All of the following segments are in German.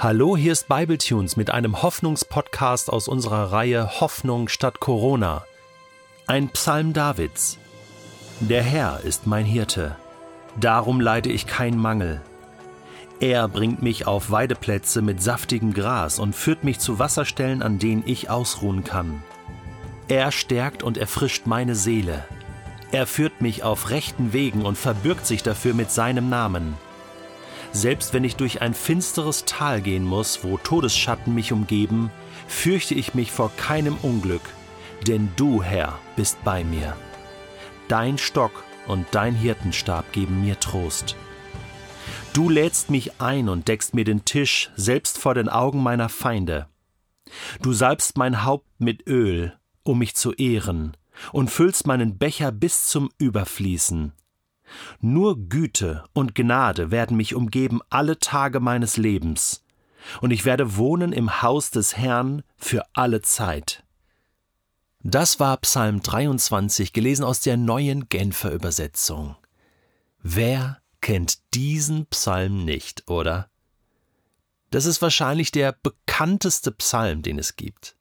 Hallo, hier ist Bibletunes mit einem Hoffnungspodcast aus unserer Reihe Hoffnung statt Corona. Ein Psalm Davids. Der Herr ist mein Hirte, darum leide ich keinen Mangel. Er bringt mich auf Weideplätze mit saftigem Gras und führt mich zu Wasserstellen, an denen ich ausruhen kann. Er stärkt und erfrischt meine Seele. Er führt mich auf rechten Wegen und verbürgt sich dafür mit seinem Namen. Selbst wenn ich durch ein finsteres Tal gehen muss, wo Todesschatten mich umgeben, fürchte ich mich vor keinem Unglück, denn du, Herr, bist bei mir. Dein Stock und dein Hirtenstab geben mir Trost. Du lädst mich ein und deckst mir den Tisch, selbst vor den Augen meiner Feinde. Du salbst mein Haupt mit Öl, um mich zu ehren, und füllst meinen Becher bis zum Überfließen. Nur Güte und Gnade werden mich umgeben alle Tage meines Lebens, und ich werde wohnen im Haus des Herrn für alle Zeit. Das war Psalm 23, gelesen aus der Neuen Genfer Übersetzung. Wer kennt diesen Psalm nicht, oder? Das ist wahrscheinlich der bekannteste Psalm, den es gibt.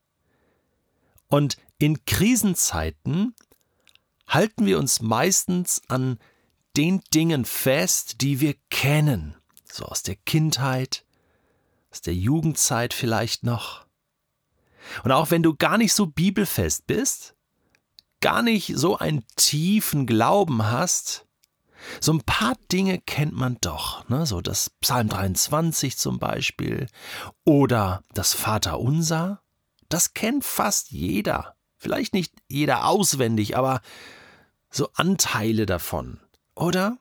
Und in Krisenzeiten halten wir uns meistens an den Dingen fest, die wir kennen, so aus der Kindheit, aus der Jugendzeit vielleicht noch. Und auch wenn du gar nicht so bibelfest bist, gar nicht so einen tiefen Glauben hast, so ein paar Dinge kennt man doch, ne? So das Psalm 23 zum Beispiel oder das Vaterunser, das kennt fast jeder. Vielleicht nicht jeder auswendig, aber so Anteile davon. Oder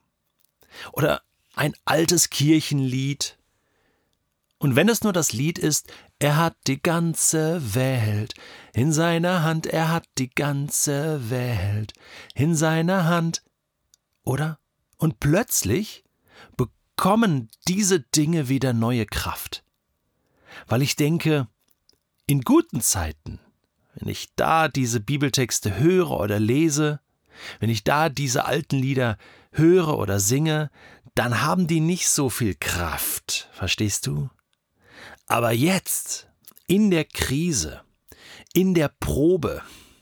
ein altes Kirchenlied. Und wenn es nur das Lied ist, er hat die ganze Welt in seiner Hand, er hat die ganze Welt in seiner Hand. Oder? Und plötzlich bekommen diese Dinge wieder neue Kraft. Weil ich denke, in guten Zeiten, wenn ich da diese Bibeltexte höre oder lese, wenn ich da diese alten Lieder höre oder singe, dann haben die nicht so viel Kraft, verstehst du? Aber jetzt, in der Krise, in der Probe,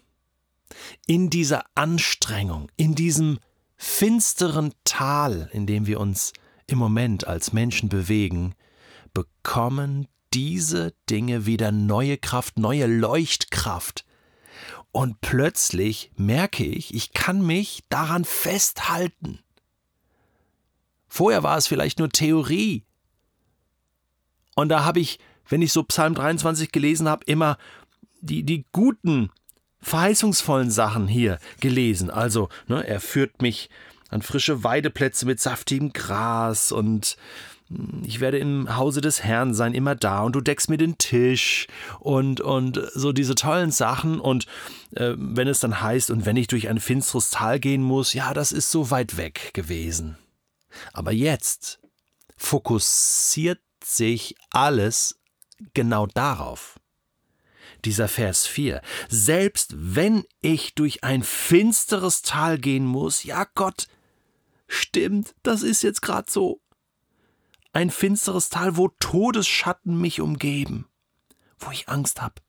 in dieser Anstrengung, in diesem finsteren Tal, in dem wir uns im Moment als Menschen bewegen, bekommen diese Dinge wieder neue Kraft, neue Leuchtkraft. Und plötzlich merke ich, ich kann mich daran festhalten. Vorher war es vielleicht nur Theorie. Und da habe ich, wenn ich so Psalm 23 gelesen habe, immer die guten, verheißungsvollen Sachen hier gelesen. Also, er führt mich an frische Weideplätze mit saftigem Gras und ich werde im Hause des Herrn sein, immer da, und du deckst mir den Tisch und so diese tollen Sachen. Und wenn es dann heißt, und wenn ich durch ein finsteres Tal gehen muss, ja, das ist so weit weg gewesen. Aber jetzt fokussiert sich alles genau darauf. Dieser Vers 4. Selbst wenn ich durch ein finsteres Tal gehen muss, ja Gott, stimmt, das ist jetzt gerade so. Ein finsteres Tal, wo Todesschatten mich umgeben, wo ich Angst habe.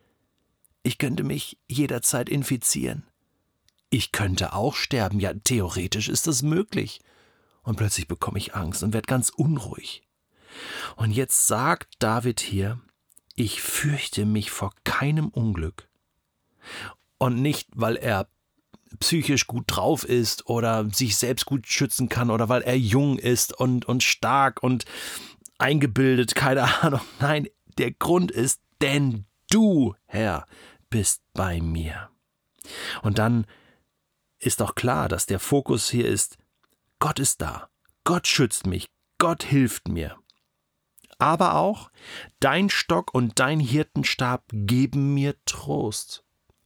Ich könnte mich jederzeit infizieren. Ich könnte auch sterben, ja, theoretisch ist das möglich. Und plötzlich bekomme ich Angst und werde ganz unruhig. Und jetzt sagt David hier, ich fürchte mich vor keinem Unglück. Und nicht, weil er psychisch gut drauf ist oder sich selbst gut schützen kann oder weil er jung ist und stark und eingebildet, keine Ahnung. Nein, der Grund ist, denn du, Herr, bist bei mir. Und dann ist auch klar, dass der Fokus hier ist, Gott ist da, Gott schützt mich, Gott hilft mir. Aber auch, dein Stock und dein Hirtenstab geben mir Trost.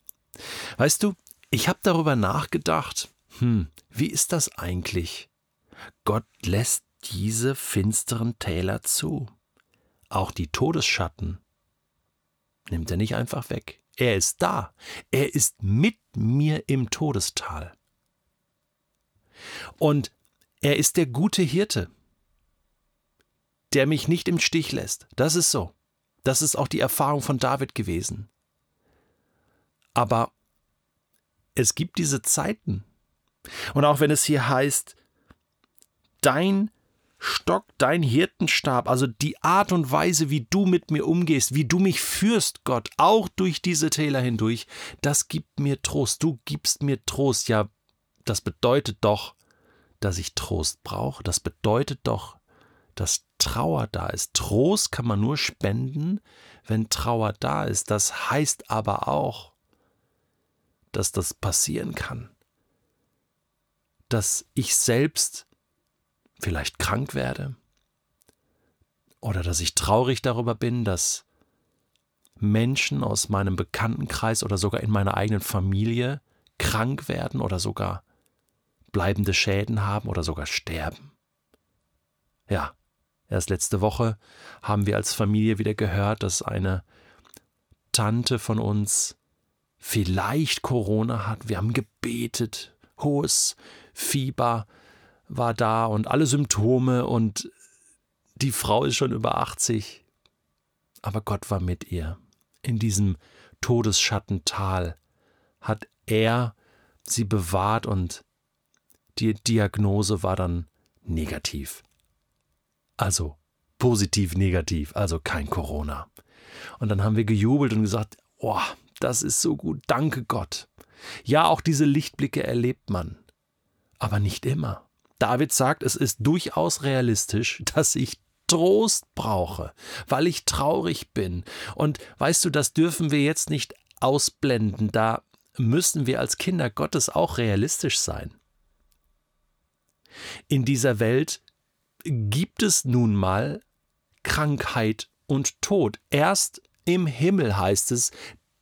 Weißt du, ich habe darüber nachgedacht, wie ist das eigentlich? Gott lässt diese finsteren Täler zu. Auch die Todesschatten nimmt er nicht einfach weg. Er ist da. Er ist mit mir im Todestal. Und er ist der gute Hirte. der mich nicht im Stich lässt. Das ist so. Das ist auch die Erfahrung von David gewesen. Aber es gibt diese Zeiten. Und auch wenn es hier heißt, dein Stock, dein Hirtenstab, also die Art und Weise, wie du mit mir umgehst, wie du mich führst, Gott, auch durch diese Täler hindurch, das gibt mir Trost. Du gibst mir Trost. Ja, das bedeutet doch, dass ich Trost brauche. Das bedeutet doch, dass Trauer da ist. Trost kann man nur spenden, wenn Trauer da ist. Das heißt aber auch, dass das passieren kann. Dass ich selbst vielleicht krank werde oder dass ich traurig darüber bin, dass Menschen aus meinem Bekanntenkreis oder sogar in meiner eigenen Familie krank werden oder sogar bleibende Schäden haben oder sogar sterben. Ja, erst letzte Woche haben wir als Familie wieder gehört, dass eine Tante von uns vielleicht Corona hat. Wir haben gebetet, hohes Fieber war da und alle Symptome und die Frau ist schon über 80. Aber Gott war mit ihr. In diesem Todesschattental hat er sie bewahrt und die Diagnose war dann negativ. Also positiv, negativ, also kein Corona. Und dann haben wir gejubelt und gesagt, oh, das ist so gut, danke Gott. Ja, auch diese Lichtblicke erlebt man, aber nicht immer. David sagt, es ist durchaus realistisch, dass ich Trost brauche, weil ich traurig bin. Und weißt du, das dürfen wir jetzt nicht ausblenden, da müssen wir als Kinder Gottes auch realistisch sein. In dieser Welt gibt es nun mal Krankheit und Tod. Erst im Himmel heißt es,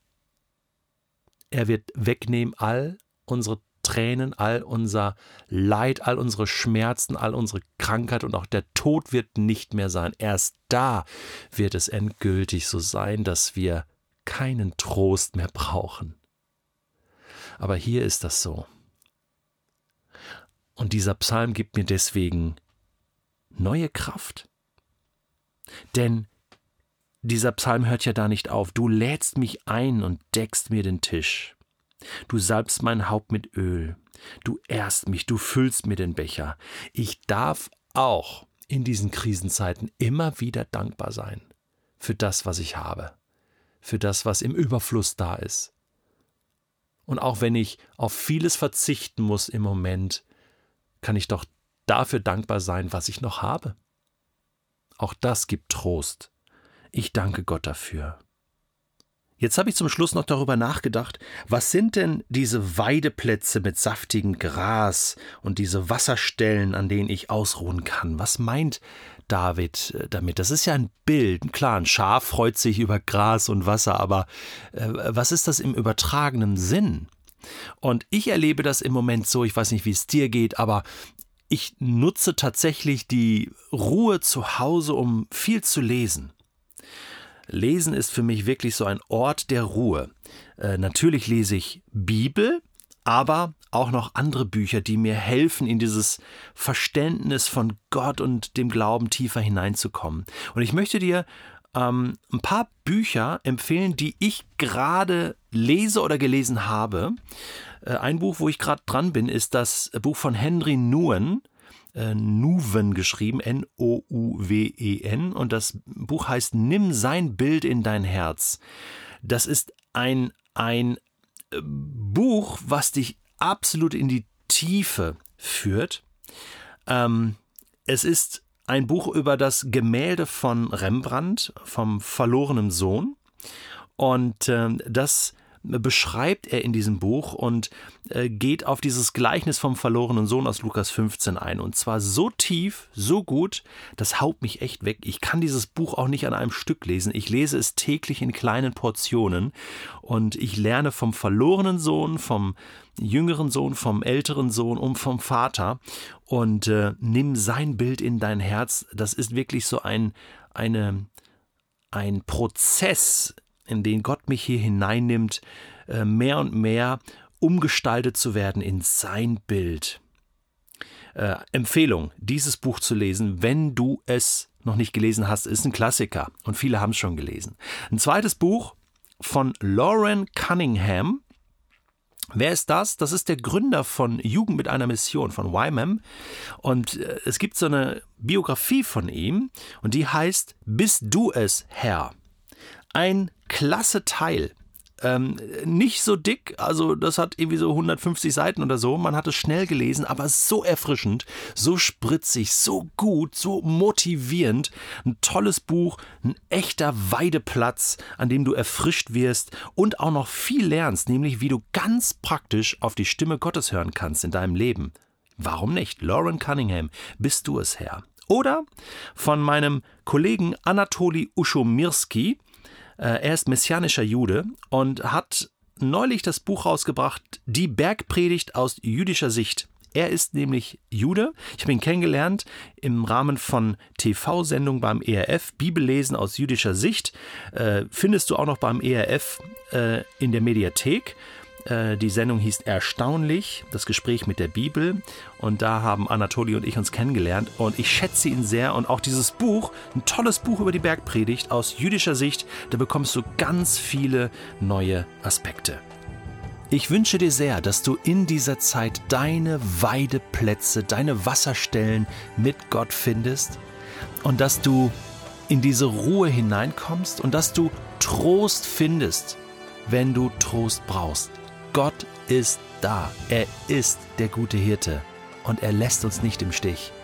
er wird wegnehmen all unsere Tränen, all unser Leid, all unsere Schmerzen, all unsere Krankheit und auch der Tod wird nicht mehr sein. Erst da wird es endgültig so sein, dass wir keinen Trost mehr brauchen. Aber hier ist das so. Und dieser Psalm gibt mir deswegen neue Kraft. Denn dieser Psalm hört ja da nicht auf. Du lädst mich ein und deckst mir den Tisch. Du salbst mein Haupt mit Öl. Du ehrst mich, du füllst mir den Becher. Ich darf auch in diesen Krisenzeiten immer wieder dankbar sein für das, was ich habe, für das, was im Überfluss da ist. Und auch wenn ich auf vieles verzichten muss im Moment, kann ich doch dafür dankbar sein, was ich noch habe. Auch das gibt Trost. Ich danke Gott dafür. Jetzt habe ich zum Schluss noch darüber nachgedacht, was sind denn diese Weideplätze mit saftigem Gras und diese Wasserstellen, an denen ich ausruhen kann? Was meint David damit? Das ist ja ein Bild. Klar, ein Schaf freut sich über Gras und Wasser, aber was ist das im übertragenen Sinn? Und ich erlebe das im Moment so, ich weiß nicht, wie es dir geht, aber ich nutze tatsächlich die Ruhe zu Hause, um viel zu lesen. Lesen ist für mich wirklich so ein Ort der Ruhe. Natürlich lese ich Bibel, aber auch noch andere Bücher, die mir helfen, in dieses Verständnis von Gott und dem Glauben tiefer hineinzukommen. Und ich möchte dir ein paar Bücher empfehlen, die ich gerade lese oder gelesen habe. Ein Buch, wo ich gerade dran bin, ist das Buch von Henry Nouwen, Nouwen geschrieben, N-O-U-W-E-N, und das Buch heißt Nimm sein Bild in dein Herz. Das ist ein Buch, was dich absolut in die Tiefe führt. Es ist ein Buch über das Gemälde von Rembrandt, vom verlorenen Sohn, und das beschreibt er in diesem Buch und geht auf dieses Gleichnis vom verlorenen Sohn aus Lukas 15 ein. Und zwar so tief, so gut, das haut mich echt weg. Ich kann dieses Buch auch nicht an einem Stück lesen. Ich lese es täglich in kleinen Portionen und ich lerne vom verlorenen Sohn, vom jüngeren Sohn, vom älteren Sohn und vom Vater und nimm sein Bild in dein Herz. Das ist wirklich so ein Prozess, in den Gott mich hier hineinnimmt, mehr und mehr umgestaltet zu werden in sein Bild. Empfehlung, dieses Buch zu lesen, wenn du es noch nicht gelesen hast. Ist ein Klassiker und viele haben es schon gelesen. Ein zweites Buch von Loren Cunningham. Wer ist das? Das ist der Gründer von Jugend mit einer Mission, von YWAM. Und es gibt so eine Biografie von ihm und die heißt Bist du es, Herr? Ein klasse Teil. Nicht so dick, also das hat irgendwie so 150 Seiten oder so. Man hat es schnell gelesen, aber so erfrischend, so spritzig, so gut, so motivierend. Ein tolles Buch, ein echter Weideplatz, an dem du erfrischt wirst und auch noch viel lernst, nämlich wie du ganz praktisch auf die Stimme Gottes hören kannst in deinem Leben. Warum nicht? Loren Cunningham, Bist du es, Herr? Oder von meinem Kollegen Anatoli Uschomirski. Er ist messianischer Jude und hat neulich das Buch rausgebracht, Die Bergpredigt aus jüdischer Sicht. Er ist nämlich Jude. Ich habe ihn kennengelernt im Rahmen von TV-Sendungen beim ERF. Bibellesen aus jüdischer Sicht findest du auch noch beim ERF in der Mediathek. Die Sendung hieß Erstaunlich, das Gespräch mit der Bibel. Und da haben Anatoli und ich uns kennengelernt. Und ich schätze ihn sehr. Und auch dieses Buch, ein tolles Buch über die Bergpredigt aus jüdischer Sicht, da bekommst du ganz viele neue Aspekte. Ich wünsche dir sehr, dass du in dieser Zeit deine Weideplätze, deine Wasserstellen mit Gott findest. Und dass du in diese Ruhe hineinkommst und dass du Trost findest, wenn du Trost brauchst. Gott ist da. Er ist der gute Hirte und er lässt uns nicht im Stich.